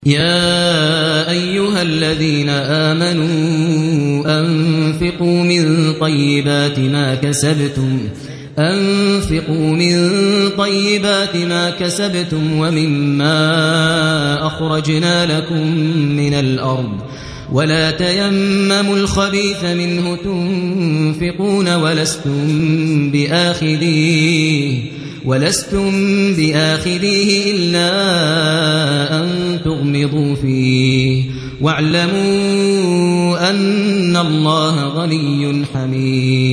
يا أيها الذين آمنوا أنفقوا من طيبات ما كسبتم ومما أخرجنا لكم من الأرض ولا تيمموا الخبيث منه تنفقون ولستم بآخذيه إلا أن تغمضوا فيه واعلموا أن الله غني حميد.